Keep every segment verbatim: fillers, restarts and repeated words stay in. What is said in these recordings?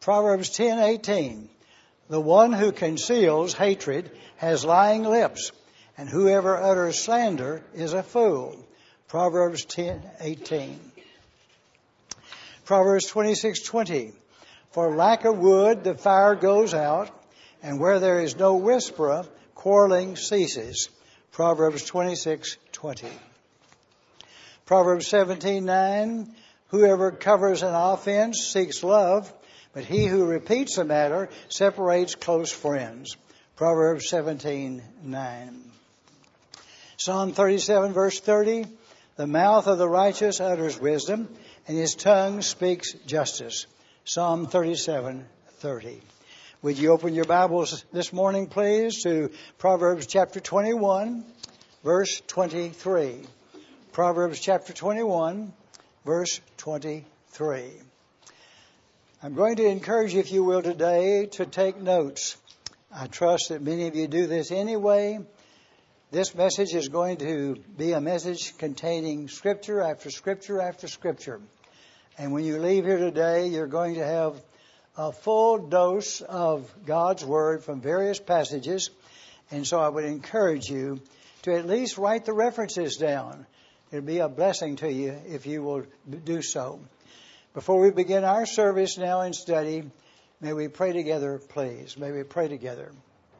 Proverbs ten eighteen. The one who conceals hatred has lying lips, and whoever utters slander is a fool. Proverbs ten eighteen. Proverbs twenty-six twenty. For lack of wood the fire goes out, and where there is no whisperer, quarreling ceases. Proverbs twenty-six twenty. Proverbs seventeen nine. Whoever covers an offense seeks love, but he who repeats the matter separates close friends. Proverbs seventeen nine. Psalm thirty-seven verse thirty. The mouth of the righteous utters wisdom, and his tongue speaks justice. Psalm thirty-seven thirty. Would you open your Bibles this morning, please, to Proverbs chapter twenty-one, verse twenty-three. Proverbs chapter twenty-one, verse twenty-three. I'm going to encourage you, if you will, today to take notes. I trust that many of you do this anyway. This message is going to be a message containing scripture after scripture after scripture. And when you leave here today, you're going to have a full dose of God's Word from various passages. And so I would encourage you to at least write the references down. It'll be a blessing to you if you will do so. Before we begin our service now in study, may we pray together, please. May we pray together.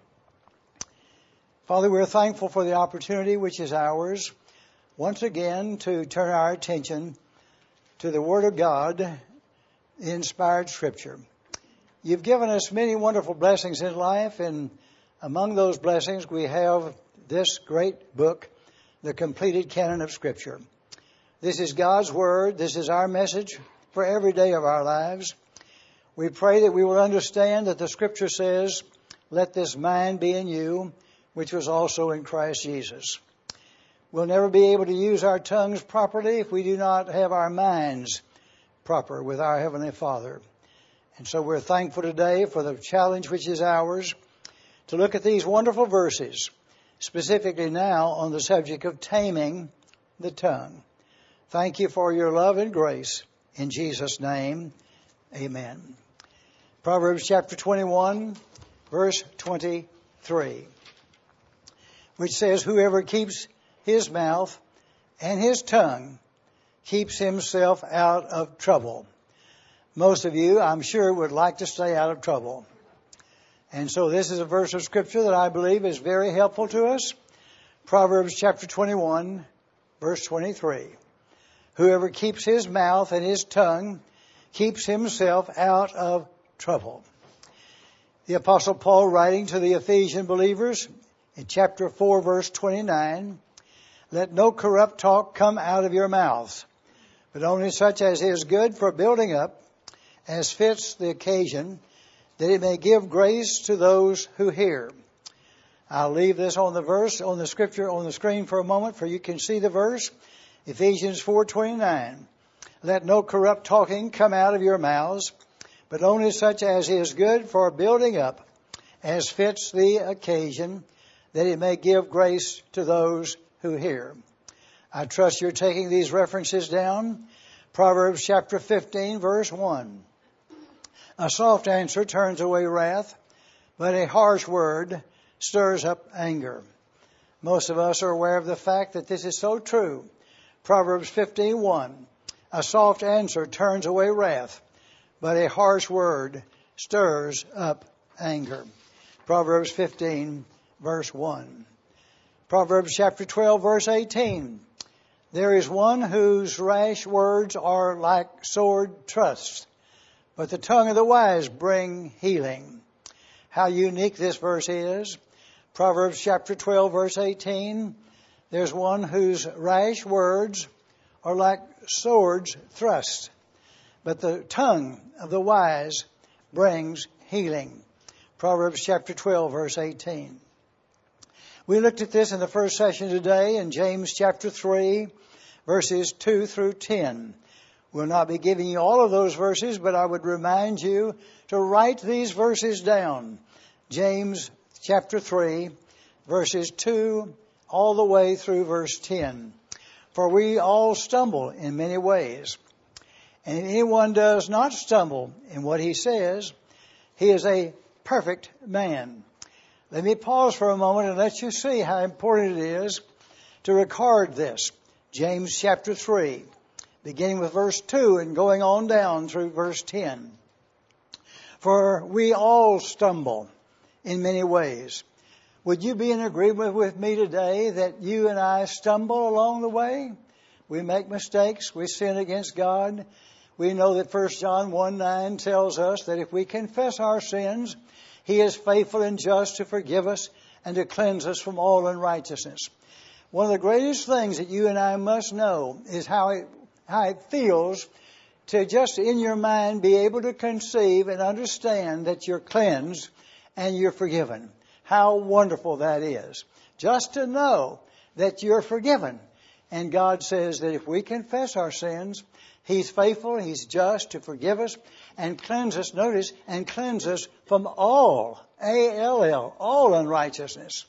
Father, we're thankful for the opportunity which is ours once again to turn our attention to the Word of God, the inspired Scripture. You've given us many wonderful blessings in life, and among those blessings we have this great book, the completed canon of Scripture. This is God's Word. This is our message for every day of our lives. We pray that we will understand that the Scripture says, let this mind be in you, which was also in Christ Jesus. We'll never be able to use our tongues properly if we do not have our minds proper with our Heavenly Father. And so we're thankful today for the challenge which is ours to look at these wonderful verses, specifically now on the subject of taming the tongue. Thank you for your love and grace. In Jesus' name, amen. Proverbs chapter twenty-one, verse twenty-three, which says, whoever keeps his mouth and his tongue keeps himself out of trouble. Most of you, I'm sure, would like to stay out of trouble. And so this is a verse of Scripture that I believe is very helpful to us. Proverbs chapter twenty-one, verse twenty-three. Whoever keeps his mouth and his tongue keeps himself out of trouble. The Apostle Paul, writing to the Ephesian believers in chapter four, verse twenty-nine, let no corrupt talk come out of your mouths, but only such as is good for building up, as fits the occasion, that it may give grace to those who hear. I'll leave this on the verse, on the scripture, on the screen for a moment, for you can see the verse. Ephesians four twenty-nine. Let no corrupt talking come out of your mouths, but only such as is good for building up, as fits the occasion, that it may give grace to those who hear. I trust you're taking these references down. Proverbs chapter fifteen, verse one. A soft answer turns away wrath, but a harsh word stirs up anger. Most of us are aware of the fact that this is so true. Proverbs fifteen one. A soft answer turns away wrath, but a harsh word stirs up anger. Proverbs fifteen, verse one. Proverbs chapter twelve, verse eighteen. There is one whose rash words are like sword thrusts, but the tongue of the wise bring healing. How unique this verse is. Proverbs chapter twelve, verse eighteen. There's one whose rash words are like swords thrust, but the tongue of the wise brings healing. Proverbs chapter twelve, verse eighteen. We looked at this in the first session today in James chapter three, verses two through ten. We'll not be giving you all of those verses, but I would remind you to write these verses down. James chapter three, verses two all the way through verse ten. For we all stumble in many ways. And if anyone does not stumble in what he says, he is a perfect man. Let me pause for a moment and let you see how important it is to record this. James chapter three, beginning with verse two and going on down through verse ten. For we all stumble in many ways. Would you be in agreement with me today that you and I stumble along the way? We make mistakes. We sin against God. We know that First John one nine tells us that if we confess our sins, He is faithful and just to forgive us and to cleanse us from all unrighteousness. One of the greatest things that you and I must know is how it, how it feels to just in your mind be able to conceive and understand that you're cleansed and you're forgiven. How wonderful that is. Just to know that you're forgiven. And God says that if we confess our sins, He's faithful, He's just to forgive us and cleanse us, notice, and cleanse us from all, A L L, all unrighteousness.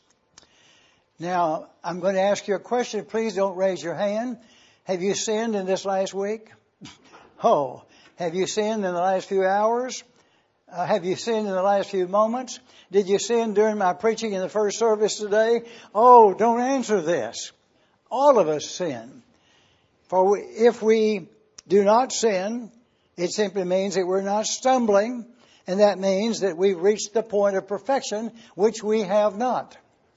Now, I'm going to ask you a question. Please don't raise your hand. Have you sinned in this last week? Oh, have you sinned in the last few hours? Uh, have you sinned in the last few moments? Did you sin during my preaching in the first service today? Oh, don't answer this. All of us sin. For we, if we do not sin, it simply means that we're not stumbling, and that means that we've reached the point of perfection, which we have not.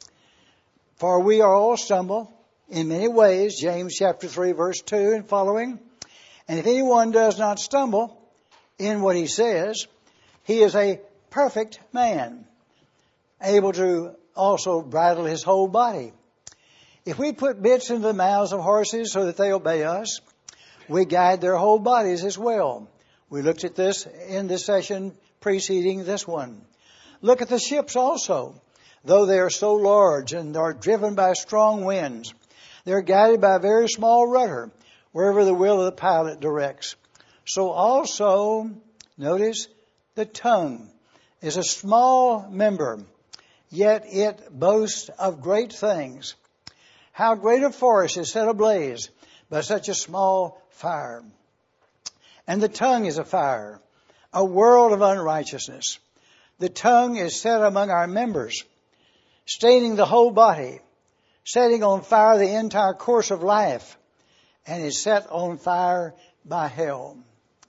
For we are all stumble in many ways, James chapter three, verse two and following. And if anyone does not stumble in what he says, he is a perfect man, able to also bridle his whole body. If we put bits into the mouths of horses so that they obey us, we guide their whole bodies as well. We looked at this in the session preceding this one. Look at the ships also. Though they are so large and are driven by strong winds, they're guided by a very small rudder, wherever the will of the pilot directs. So also, notice, the tongue is a small member, yet it boasts of great things. How great a forest is set ablaze by such a small fire. And the tongue is a fire, a world of unrighteousness. The tongue is set among our members, staining the whole body, setting on fire the entire course of life, and is set on fire by hell.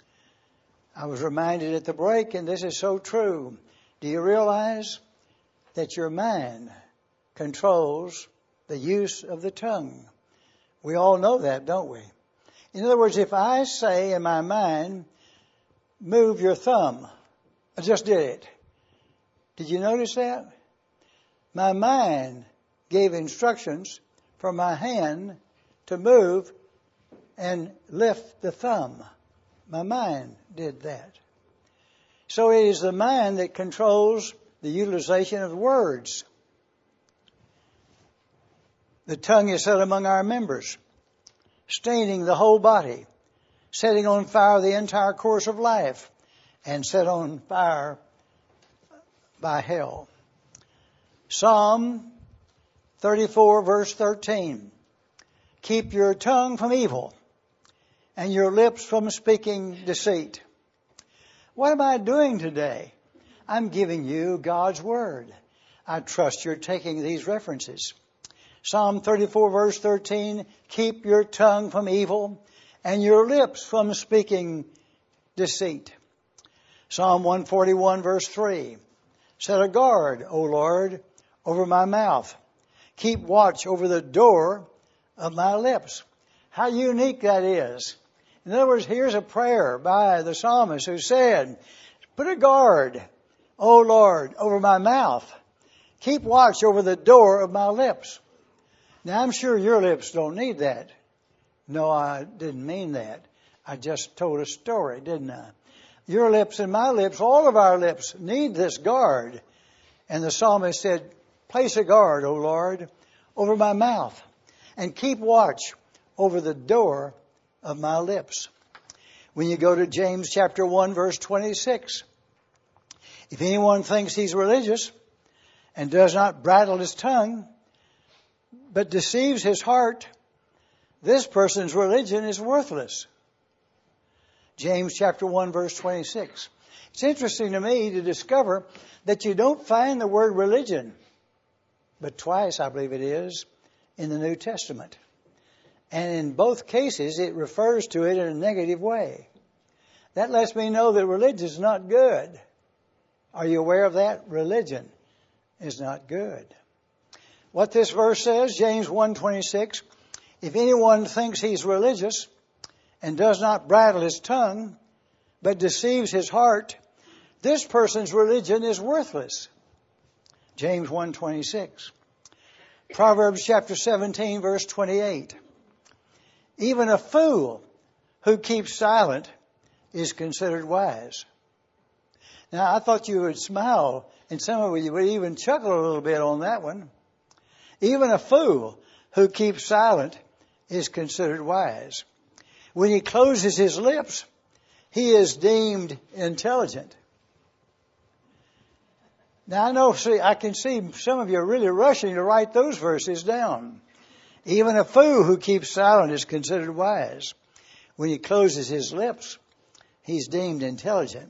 I was reminded at the break, and this is so true. Do you realize that your mind controls the use of the tongue? We all know that, don't we? In other words, if I say in my mind, move your thumb, I just did it. Did you notice that? My mind gave instructions for my hand to move and lift the thumb. My mind did that. So it is the mind that controls the utilization of words. The tongue is set among our members, staining the whole body, setting on fire the entire course of life, and set on fire by hell. Psalm thirty-four, verse thirteen. Keep your tongue from evil and your lips from speaking deceit. What am I doing today? I'm giving you God's Word. I trust you're taking these references. Psalm thirty-four, verse thirteen, keep your tongue from evil and your lips from speaking deceit. Psalm one forty-one, verse three, set a guard, O Lord, over my mouth. Keep watch over the door of my lips. How unique that is. In other words, here's a prayer by the psalmist who said, put a guard, O Lord, over my mouth. Keep watch over the door of my lips. Now, I'm sure your lips don't need that. No, I didn't mean that. I just told a story, didn't I? Your lips and my lips, all of our lips need this guard. And the psalmist said, place a guard, O Lord, over my mouth, and keep watch over the door of my lips. When you go to James chapter one, verse twenty-six, if anyone thinks he's religious and does not bridle his tongue, but deceives his heart, this person's religion is worthless. James chapter one, verse twenty-six. It's interesting to me to discover that you don't find the word religion, but twice, I believe it is, in the New Testament. And in both cases, it refers to it in a negative way. That lets me know that religion is not good. Are you aware of that? Religion is not good. What this verse says, James one twenty-six, if anyone thinks he's religious and does not bridle his tongue, but deceives his heart, this person's religion is worthless. James one twenty-six. Proverbs chapter seventeen, verse twenty-eight. Even a fool who keeps silent is considered wise. Now, I thought you would smile, and some of you would even chuckle a little bit on that one. Even a fool who keeps silent is considered wise. When he closes his lips, he is deemed intelligent. Now, I know, see, I can see some of you are really rushing to write those verses down. Even a fool who keeps silent is considered wise. When he closes his lips, he's deemed intelligent.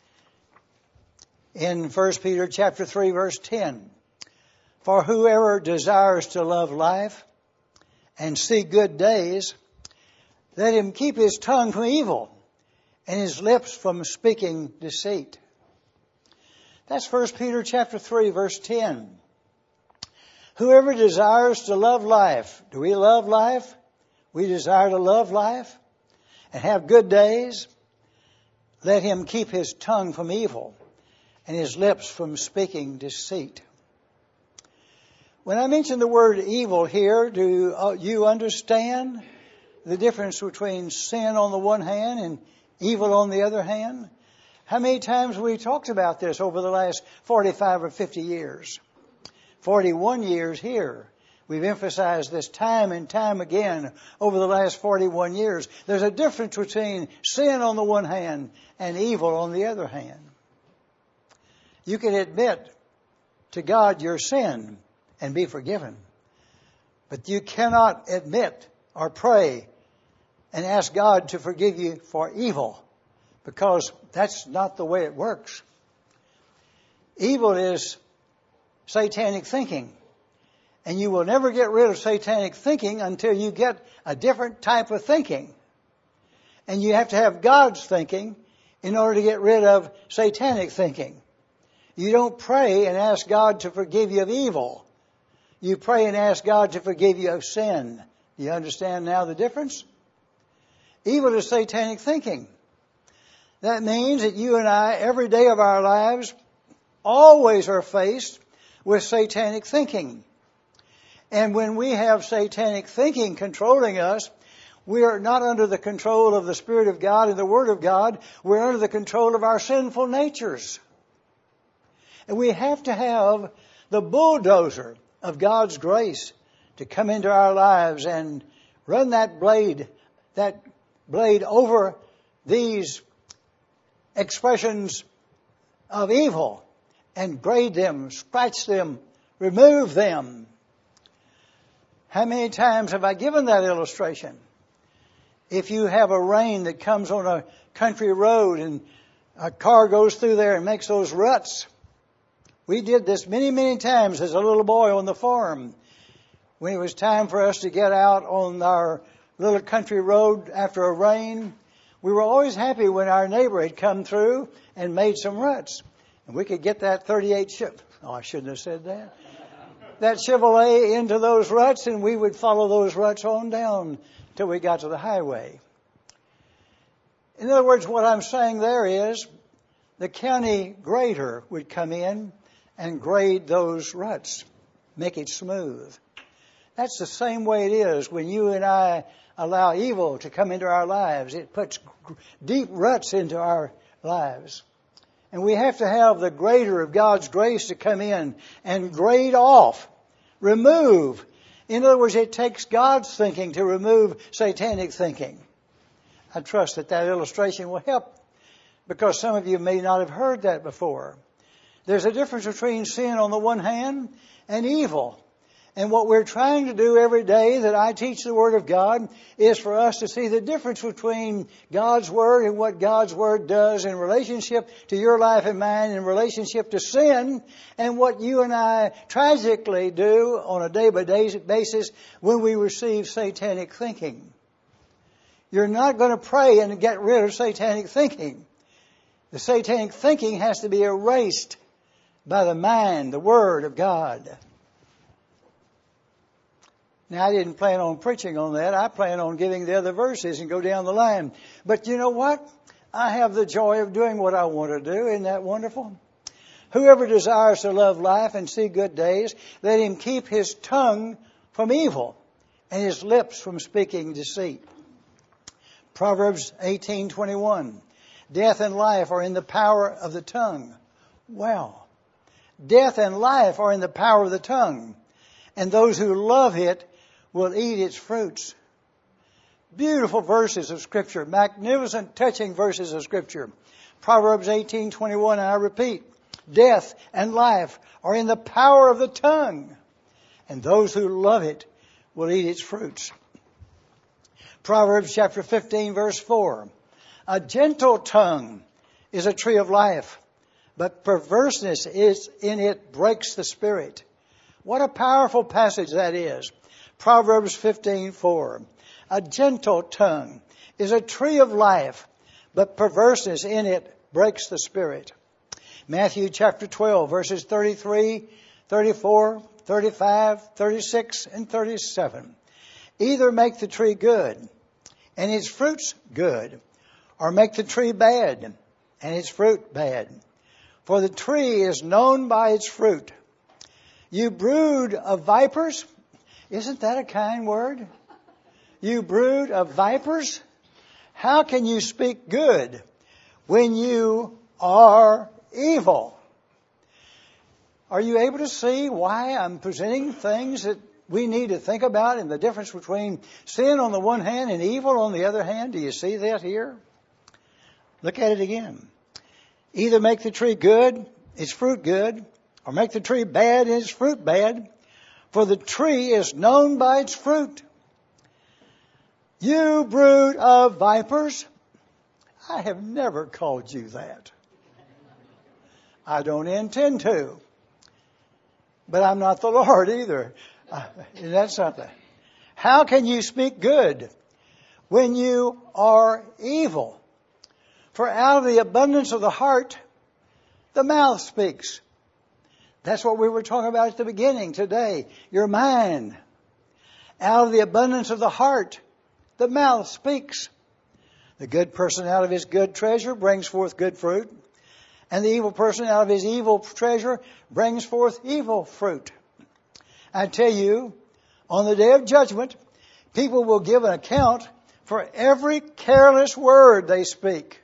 In First Peter chapter three, verse ten, for whoever desires to love life and see good days, let him keep his tongue from evil and his lips from speaking deceit. That's First Peter chapter three, verse ten. Whoever desires to love life. Do we love life? We desire to love life and have good days. Let him keep his tongue from evil and his lips from speaking deceit. When I mention the word evil here, do you understand the difference between sin on the one hand and evil on the other hand? How many times have we talked about this over the last forty-five or fifty years? forty-one years here. We've emphasized this time and time again over the last forty-one years. There's a difference between sin on the one hand and evil on the other hand. You can admit to God your sin and be forgiven. But you cannot admit or pray and ask God to forgive you for evil, because that's not the way it works. Evil is satanic thinking. And you will never get rid of satanic thinking until you get a different type of thinking. And you have to have God's thinking in order to get rid of satanic thinking. You don't pray and ask God to forgive you of evil. You pray and ask God to forgive you of sin. Do you understand now the difference? Evil is satanic thinking. That means that you and I, every day of our lives, always are faced with satanic thinking. And when we have satanic thinking controlling us, we are not under the control of the Spirit of God and the Word of God. We're under the control of our sinful natures. And we have to have the bulldozer of God's grace to come into our lives and run that blade, that blade over these expressions of evil and grade them, scratch them, remove them. How many times have I given that illustration? If you have a rain that comes on a country road and a car goes through there and makes those ruts. We did this many, many times as a little boy on the farm. When it was time for us to get out on our little country road after a rain, we were always happy when our neighbor had come through and made some ruts. And we could get that thirty-eight Chev- Oh, I shouldn't have said that. That Chevrolet into those ruts, and we would follow those ruts on down till we got to the highway. In other words, what I'm saying there is the county grader would come in and grade those ruts, make it smooth. That's the same way it is when you and I allow evil to come into our lives. It puts deep ruts into our lives. And we have to have the grader of God's grace to come in and grade off, remove. In other words, it takes God's thinking to remove satanic thinking. I trust that that illustration will help, because some of you may not have heard that before. There's a difference between sin on the one hand and evil. And what we're trying to do every day that I teach the Word of God is for us to see the difference between God's Word and what God's Word does in relationship to your life and mine, in relationship to sin, and what you and I tragically do on a day-by-day basis when we receive satanic thinking. You're not going to pray and get rid of satanic thinking. The satanic thinking has to be erased by the mind, the Word of God. Now, I didn't plan on preaching on that. I plan on giving the other verses and go down the line. But you know what? I have the joy of doing what I want to do. Isn't that wonderful? Whoever desires to love life and see good days, let him keep his tongue from evil and his lips from speaking deceit. Proverbs eighteen twenty-one. Death and life are in the power of the tongue. Well, death and life are in the power of the tongue, and those who love it will eat its fruits. Beautiful verses of Scripture, magnificent, touching verses of Scripture. Proverbs eighteen twenty-one, I repeat, death and life are in the power of the tongue, and those who love it will eat its fruits. Proverbs chapter fifteen, verse four, a gentle tongue is a tree of life, but perverseness is in it breaks the spirit. What a powerful passage that is. Proverbs fifteen four. A gentle tongue is a tree of life, but perverseness in it breaks the spirit. Matthew chapter twelve, verses thirty-three, thirty-four, thirty-five, thirty-six, and thirty-seven. Either make the tree good, and its fruits good, or make the tree bad, and its fruit bad. For the tree is known by its fruit. You brood of vipers. Isn't that a kind word? You brood of vipers. How can you speak good when you are evil? Are you able to see why I'm presenting things that we need to think about and the difference between sin on the one hand and evil on the other hand? Do you see that here? Look at it again. Either make the tree good, its fruit good, or make the tree bad and its fruit bad, for the tree is known by its fruit. You brood of vipers, I have never called you that. I don't intend to. But I'm not the Lord either. Uh, isn't that something? How can you speak good when you are evil? For out of the abundance of the heart, the mouth speaks. That's what we were talking about at the beginning today. Your mind. Out of the abundance of the heart, the mouth speaks. The good person out of his good treasure brings forth good fruit. And the evil person out of his evil treasure brings forth evil fruit. I tell you, on the day of judgment, people will give an account for every careless word they speak.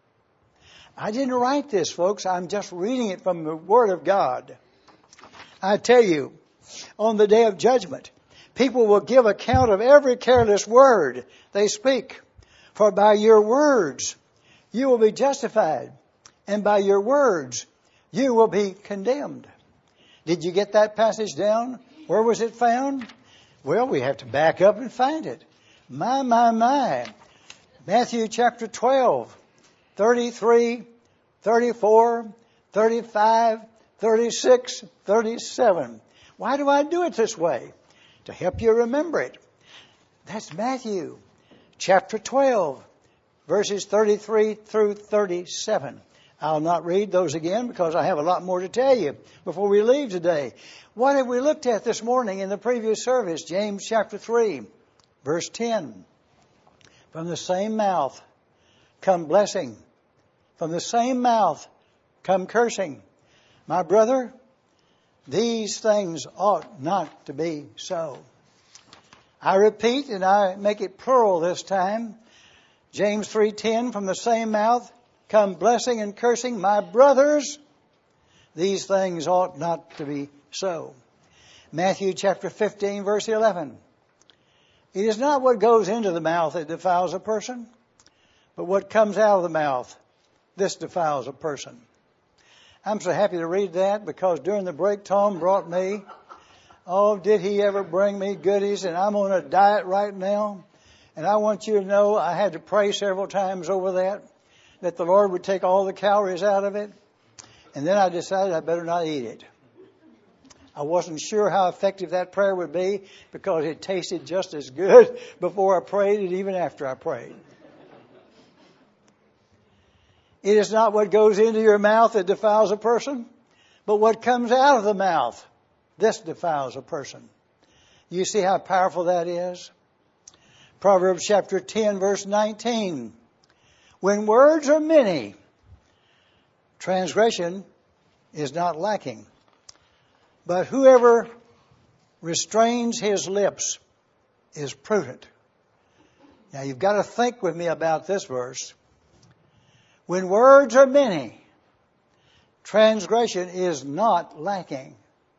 I didn't write this, folks. I'm just reading it from the Word of God. I tell you, on the day of judgment, people will give account of every careless word they speak. For by your words you will be justified, and by your words you will be condemned. Did you get that passage down? Where was it found? Well, we have to back up and find it. My, my, my. Matthew chapter twelve, thirty-three, thirty-four, thirty-five, thirty-six, thirty-seven. Why do I do it this way? To help you remember it. That's Matthew chapter twelve, verses thirty-three through thirty-seven. I'll not read those again because I have a lot more to tell you before we leave today. What have we looked at this morning in the previous service? James chapter three, verse ten. From the same mouth come blessing. From the same mouth come cursing. My brother, these things ought not to be so. I repeat, and I make it plural this time. James three ten, from the same mouth come blessing and cursing. My brothers, these things ought not to be so. Matthew chapter fifteen, verse eleven. It is not what goes into the mouth that defiles a person, but what comes out of the mouth, this defiles a person. I'm so happy to read that because during the break, Tom brought me Oh, did He ever bring me goodies? And I'm on a diet right now. And I want you to know I had to pray several times over that, that the Lord would take all the calories out of it. And then I decided I better not eat it. I wasn't sure how effective that prayer would be because it tasted just as good before I prayed and even after I prayed. It is not what goes into your mouth that defiles a person, but what comes out of the mouth. This defiles a person. You see how powerful that is? Proverbs chapter ten, verse nineteen. When words are many, transgression is not lacking. But whoever restrains his lips is prudent. Now you've got to think with me about this verse. When words are many, transgression is not lacking.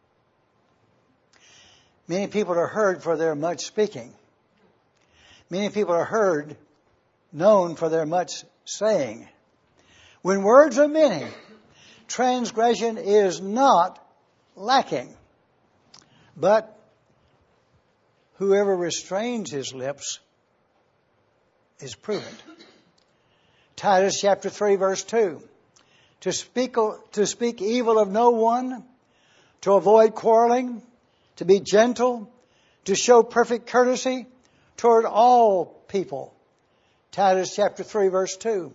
Many people are heard for their much speaking. Many people are heard, known for their much saying. When words are many, transgression is not lacking. But whoever restrains his lips is prudent. Titus chapter three, verse two. To speak, to speak evil of no one, to avoid quarreling, to be gentle, to show perfect courtesy toward all people. Titus chapter three, verse two.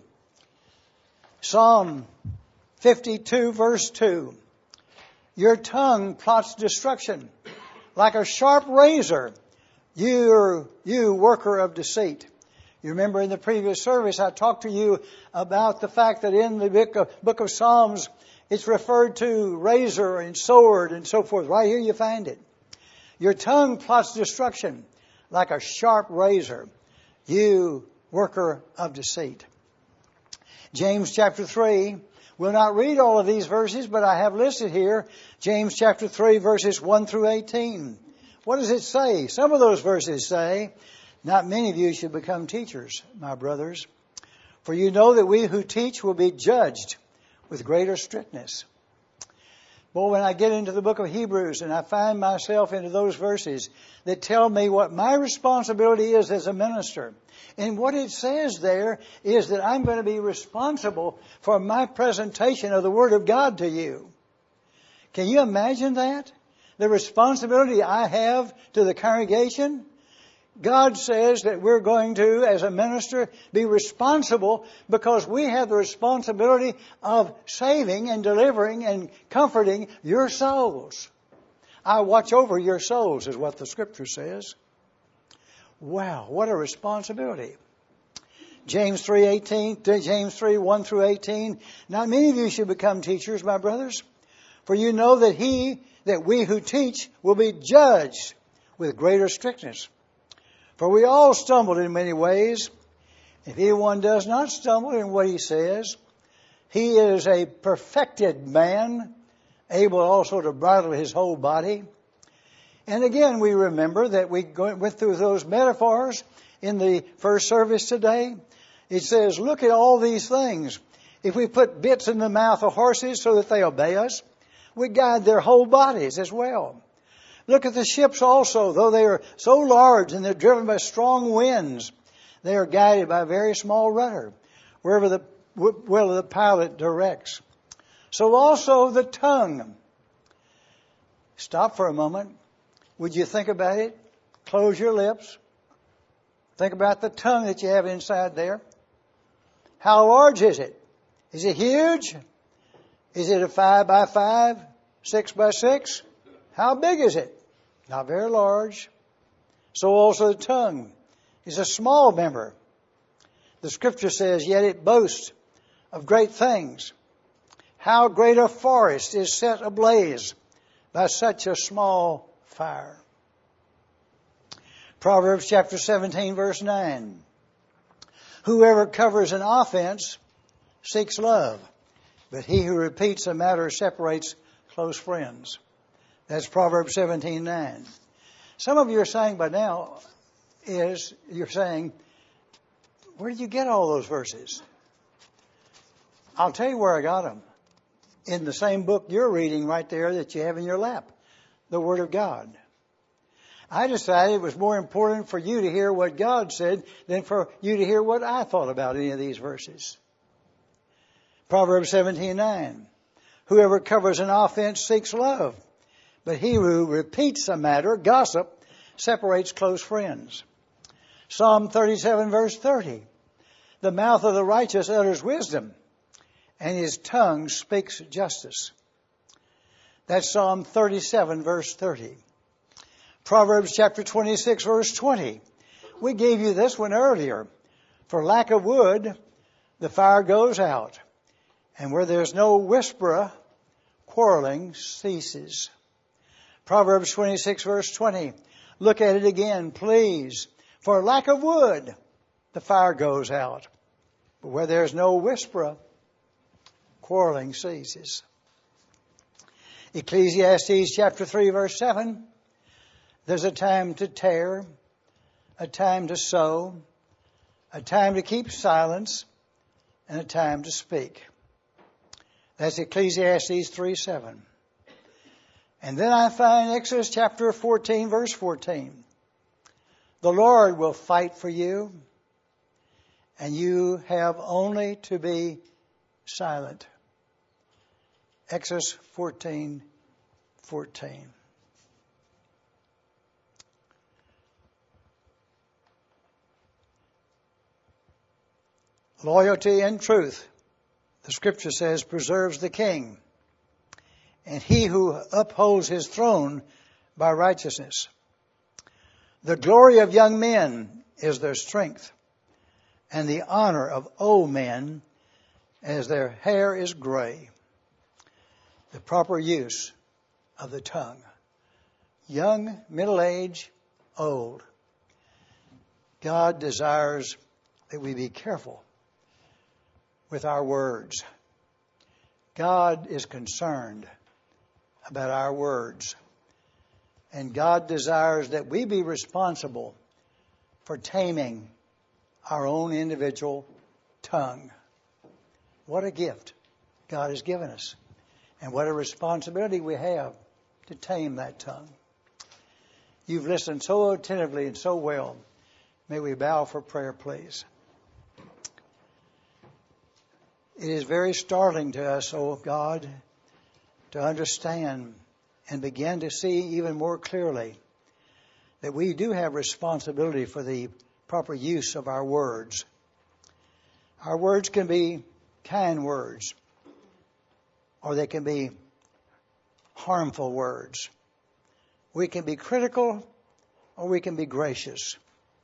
Psalm fifty-two, verse two. Your tongue plots destruction. Like a sharp razor, you, you worker of deceit. You remember in the previous service I talked to you about the fact that in the book of, book of Psalms it's referred to razor and sword and so forth. Right here you find it. Your tongue plots destruction like a sharp razor, you worker of deceit. James chapter three. We'll not read all of these verses, but I have listed here James chapter three, verses one through eighteen. What does it say? Some of those verses say, not many of you should become teachers, my brothers, for you know that we who teach will be judged with greater strictness. Well, when I get into the book of Hebrews and I find myself into those verses that tell me what my responsibility is as a minister, and what it says there is that I'm going to be responsible for my presentation of the Word of God to you. Can you imagine that? The responsibility I have to the congregation? God says that we're going to, as a minister, be responsible because we have the responsibility of saving and delivering and comforting your souls. I watch over your souls, is what the Scripture says. Wow, what a responsibility. James three eighteen, James three one through eighteen. Not many of you should become teachers, my brothers, for you know that he, that we who teach will be judged with greater strictness. For we all stumbled in many ways. If anyone does not stumble in what he says, he is a perfected man, able also to bridle his whole body. And again, we remember that we went through those metaphors in the first service today. It says, look at all these things. If we put bits in the mouth of horses so that they obey us, we guide their whole bodies as well. Look at the ships also. Though they are so large and they're driven by strong winds, they are guided by a very small rudder, wherever the will of the pilot directs. So also the tongue. Stop for a moment. Would you think about it? Close your lips. Think about the tongue that you have inside there. How large is it? Is it huge? Is it a five by five? Six by six? How big is it? Not very large. So also the tongue is a small member. The Scripture says, yet it boasts of great things. How great a forest is set ablaze by such a small fire. Proverbs chapter seventeen, verse nine. Whoever covers an offense seeks love, but he who repeats a matter separates close friends. That's Proverbs seventeen nine. Some of you are saying by now is, you're saying, where did you get all those verses? I'll tell you where I got them. In the same book you're reading right there that you have in your lap. The Word of God. I decided it was more important for you to hear what God said than for you to hear what I thought about any of these verses. Proverbs seventeen nine. Whoever covers an offense seeks love, but he who repeats a matter, gossip, separates close friends. Psalm thirty-seven verse thirty. The mouth of the righteous utters wisdom, and his tongue speaks justice. That's Psalm thirty-seven verse thirty. Proverbs chapter twenty-six verse twenty. We gave you this one earlier. For lack of wood, the fire goes out, and where there's no whisperer, quarreling ceases. Proverbs twenty-six verse twenty. Look at it again, please. For lack of wood, the fire goes out, but where there's no whisperer, quarreling ceases. Ecclesiastes chapter three verse seven. There's a time to tear, a time to sow, a time to keep silence, and a time to speak. That's Ecclesiastes three seven. And then I find Exodus chapter fourteen verse fourteen. The Lord will fight for you, and you have only to be silent. Exodus fourteen fourteen. Loyalty and truth, the Scripture says, preserves the king, and he who upholds his throne by righteousness. The glory of young men is their strength, and the honor of old men as their hair is gray. The proper use of the tongue. Young, middle age, old. God desires that we be careful with our words. God is concerned about our words. And God desires that we be responsible for taming our own individual tongue. What a gift God has given us. And what a responsibility we have to tame that tongue. You've listened so attentively and so well. May we bow for prayer, please. It is very startling to us, oh God, to understand and begin to see even more clearly that we do have responsibility for the proper use of our words. Our words can be kind words, or they can be harmful words. We can be critical, or we can be gracious.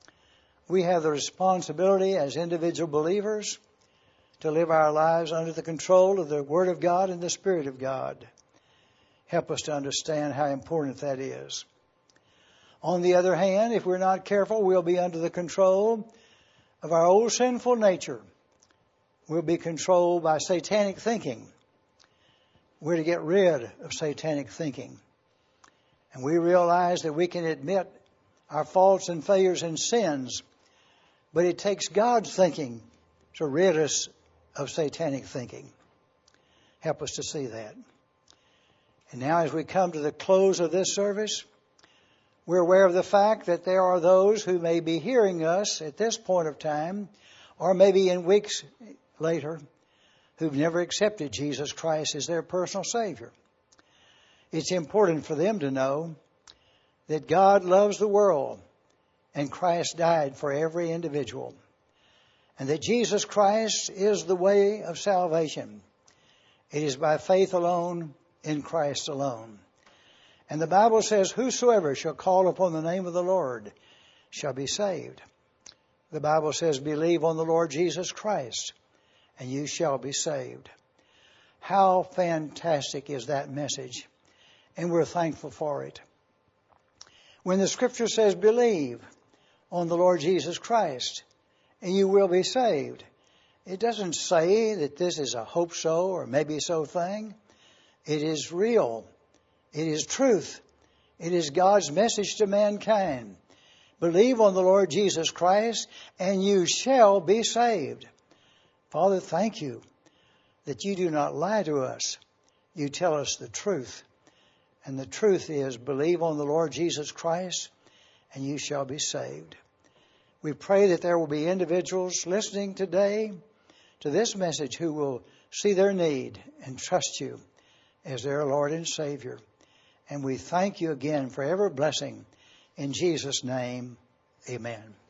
We have the responsibility as individual believers to live our lives under the control of the Word of God and the Spirit of God. Help us to understand how important that is. On the other hand, if we're not careful, we'll be under the control of our old sinful nature. We'll be controlled by satanic thinking. We're to get rid of satanic thinking. And we realize that we can admit our faults and failures and sins, but it takes God's thinking to rid us of satanic thinking. Help us to see that. And now as we come to the close of this service, we're aware of the fact that there are those who may be hearing us at this point of time, or maybe in weeks later, who've never accepted Jesus Christ as their personal Savior. It's important for them to know that God loves the world and Christ died for every individual. And that Jesus Christ is the way of salvation. It is by faith alone, in Christ alone. And the Bible says, whosoever shall call upon the name of the Lord shall be saved. The Bible says, believe on the Lord Jesus Christ, and you shall be saved. How fantastic is that message, and we're thankful for it. When the Scripture says, believe on the Lord Jesus Christ, and you will be saved, it doesn't say that this is a hope so or maybe so thing. It is real. It is truth. It is God's message to mankind. Believe on the Lord Jesus Christ and you shall be saved. Father, thank you that you do not lie to us. You tell us the truth. And the truth is, believe on the Lord Jesus Christ and you shall be saved. We pray that there will be individuals listening today to this message who will see their need and trust you as their Lord and Savior. And we thank you again for every blessing. In Jesus' name, amen.